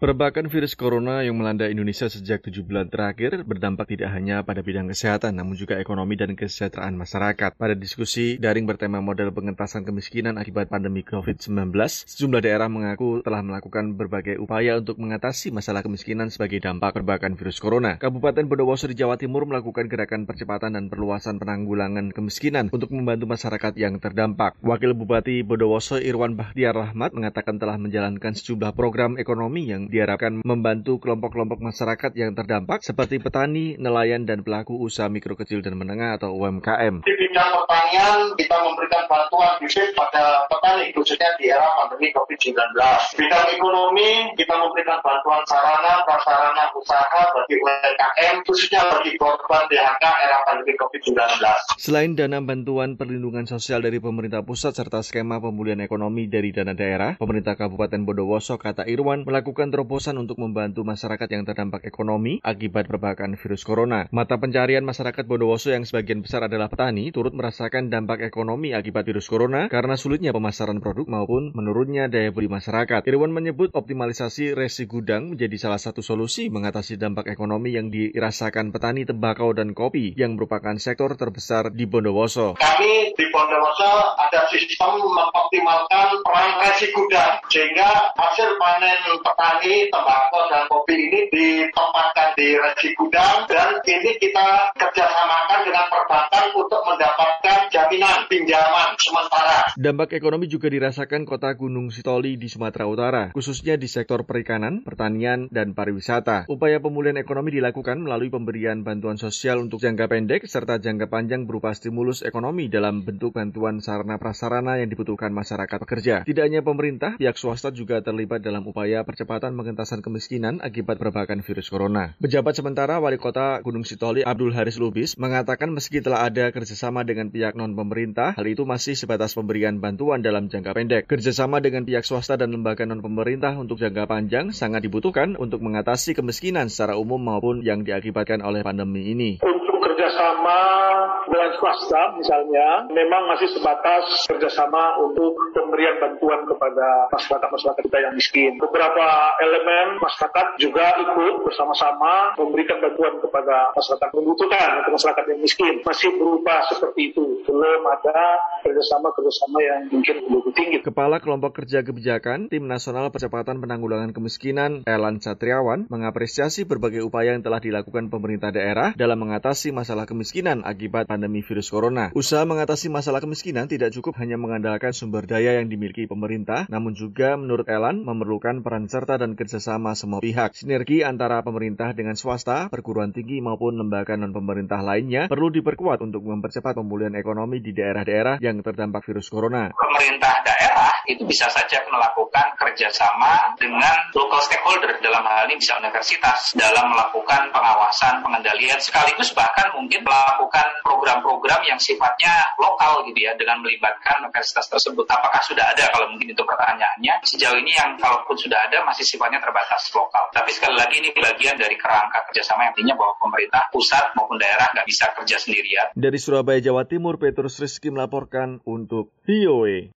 Perbakan virus corona yang melanda Indonesia sejak 7 bulan terakhir berdampak tidak hanya pada bidang kesehatan, namun juga ekonomi dan kesejahteraan masyarakat. Pada diskusi daring bertema model pengentasan kemiskinan akibat pandemi COVID-19, sejumlah daerah mengaku telah melakukan berbagai upaya untuk mengatasi masalah kemiskinan sebagai dampak perbakan virus corona. Kabupaten Bondowoso di Jawa Timur melakukan gerakan percepatan dan perluasan penanggulangan kemiskinan untuk membantu masyarakat yang terdampak. Wakil Bupati Bondowoso Irwan Bahtiar Rahmat mengatakan telah menjalankan sejumlah program ekonomi yang diharapkan membantu kelompok-kelompok masyarakat yang terdampak seperti petani, nelayan, dan pelaku usaha mikro kecil dan menengah atau UMKM. Di bidang pertanian, kita memberikan bantuan bibit pada petani, khususnya di era pandemi COVID-19. Bidang ekonomi, kita memberikan bantuan sarana, prasarana usaha bagi UMKM, khususnya bagi korban PHK era pandemi COVID-19. Selain dana bantuan perlindungan sosial dari pemerintah pusat serta skema pemulihan ekonomi dari dana daerah, pemerintah Kabupaten Bondowoso, kata Irwan, melakukan terobosan untuk membantu masyarakat yang terdampak ekonomi akibat perbakan virus corona. Mata pencarian masyarakat Bondowoso yang sebagian besar adalah petani turut merasakan dampak ekonomi akibat virus corona karena sulitnya pemasaran produk maupun menurunnya daya beli masyarakat. Irwan menyebut optimalisasi resi gudang menjadi salah satu solusi mengatasi dampak ekonomi yang dirasakan petani tembakau dan kopi yang merupakan sektor terbesar di Bondowoso. Kami di Bondowoso ada sistem mengoptimalkan peran resi gudang sehingga hasil panen petani, tembakau, dan kopi ini ditempatkan di resi gudang dan ini kita kerjasamakan dengan perbankan untuk mendapatkan jaminan pinjaman sementara. Dampak ekonomi juga dirasakan kota Gunung Sitoli di Sumatera Utara, khususnya di sektor perikanan, pertanian, dan pariwisata. Upaya pemulihan ekonomi dilakukan melalui pemberian bantuan sosial untuk jangka pendek serta jangka panjang berupa stimulus ekonomi dalam bentuk bantuan sarana prasarana yang dibutuhkan masyarakat pekerja. Tidak hanya pemerintah, pihak swasta juga terlibat dalam upaya percepatan pengentasan kemiskinan akibat perbakan virus corona. Pejabat sementara Wali Kota Gunung Sitoli Abdul Haris Lubis mengatakan meski telah ada kerjasama dengan pihak non-pemerintah, hal itu masih sebatas pemberian bantuan dalam jangka pendek. Kerjasama dengan pihak swasta dan lembaga non-pemerintah untuk jangka panjang sangat dibutuhkan untuk mengatasi kemiskinan secara umum maupun yang diakibatkan oleh pandemi ini. Untuk kerjasama dengan swasta misalnya, memang masih sebatas kerjasama untuk pemberian bantuan kepada masyarakat-masyarakat kita yang miskin. Beberapa elemen masyarakat juga ikut bersama-sama memberikan bantuan kepada masyarakat membutuhkan atau masyarakat yang miskin. Masih berupa seperti itu. Belum ada kerjasama yang mungkin lebih tinggi. Kepala Kelompok Kerja Kebijakan Tim Nasional Percepatan Penanggulangan Kemiskinan Elan Satriawan mengapresiasi berbagai upaya yang telah dilakukan pemerintah daerah dalam mengatasi masalah kemiskinan akibat pandemi virus corona. Usaha mengatasi masalah kemiskinan tidak cukup hanya mengandalkan sumber daya yang dimiliki pemerintah, namun juga menurut Elan memerlukan peran serta dan kerjasama semua pihak. Sinergi antara pemerintah dengan swasta, perguruan tinggi maupun lembaga non-pemerintah lainnya perlu diperkuat untuk mempercepat pemulihan ekonomi di daerah-daerah yang terdampak virus corona. Pemerintah daerah itu bisa saja melakukan kerjasama dengan local stakeholder, dalam hal ini bisa universitas, dalam melakukan pengawasan, pengendalian, sekaligus bahkan mungkin melakukan program-program yang sifatnya lokal gitu ya, dengan melibatkan universitas tersebut. Apakah sudah ada? Kalau mungkin itu pertanyaannya. Sejauh ini yang kalaupun sudah ada masih sifatnya terbatas lokal. Tapi sekali lagi ini bagian dari kerangka kerjasama yang artinya bahwa pemerintah pusat maupun daerah nggak bisa kerja sendirian. Dari Surabaya, Jawa Timur, Petrus Rizky melaporkan untuk VOA.